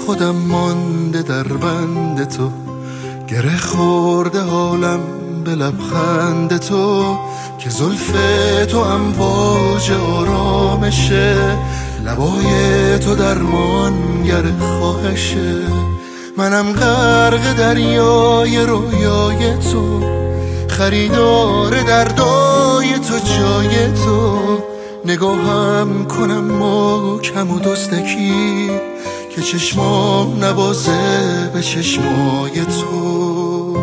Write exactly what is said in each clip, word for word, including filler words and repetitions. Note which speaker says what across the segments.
Speaker 1: خودم مانده در بند تو، گره خورده حالم به لبخند تو، که زلف تو امواج آرامشه، لبای تو درمانگر خواهشه. منم غرق دریای رویای تو، خریدار دردای تو جای تو، نگاهم کنم محکم و دزدکی، که چشمام نوازه به چشمای تو.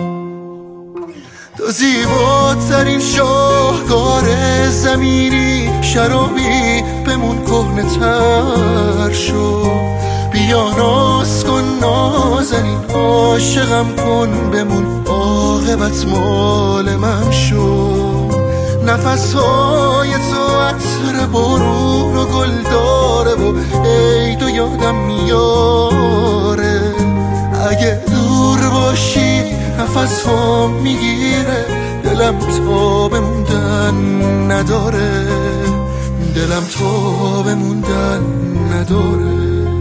Speaker 1: تو زیباترین شاهکار زمینی، شرابی بمون کهنه تر شو، بیا ناز کن نازنین، عاشقم کن بمون، عاقبت مال من شو. نفسهای تو عطر بارون و گل داره و عید و یادم میاره، اگه دور باشی نفس ها میگیره، دلم تا بموندن نداره، دلم تا بموندن نداره.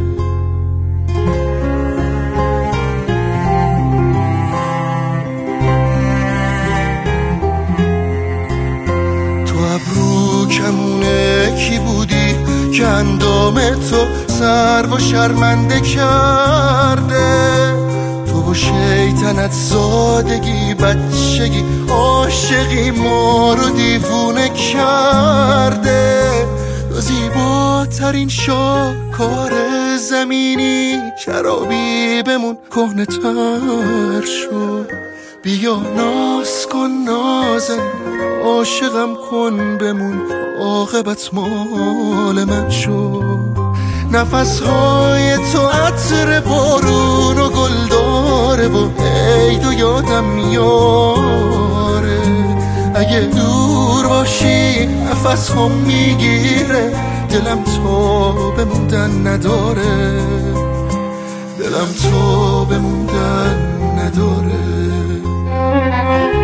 Speaker 1: ابرو کمونه کی بودی که اندام تو سر و شرمنده کرده، تو و شیطنت زادگی بچگی عاشقی ما رو دیوونه کرده. تو زیباترین شاهکار زمینی، شرابی بمون کهنه تر شو، بیا ناز کن نازن، عاشقم کن بمون، عاقبت مال من شو. نفسهای تو عطر بارون و گل داره و عید و یادم میاره، اگه دور باشی نفس هم میگیره، دلم تا بموندن نداره، دلم تا بموندن نداره.